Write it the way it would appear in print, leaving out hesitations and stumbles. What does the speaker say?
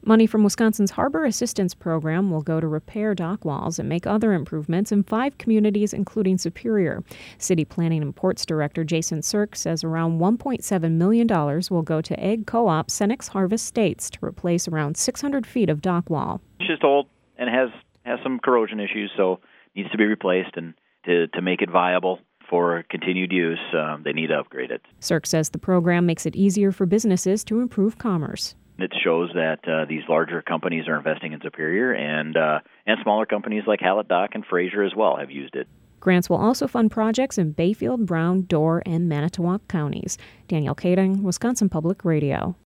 Money from Wisconsin's Harbor Assistance Program will go to repair dock walls and make other improvements in 5 communities, including Superior. City Planning and Ports Director Jason Sirk says around $1.7 million will go to Egg Co-op Senex Harvest States to replace around 600 feet of dock wall. It's just old and has some corrosion issues, so needs to be replaced. And to make it viable for continued use, they need to upgrade it. Sirk says the program makes it easier for businesses to improve commerce. It shows that these larger companies are investing in Superior, and smaller companies like Hallett Dock and Fraser as well have used it. Grants will also fund projects in Bayfield, Brown, Dorr, and Manitowoc counties. Danielle Kading, Wisconsin Public Radio.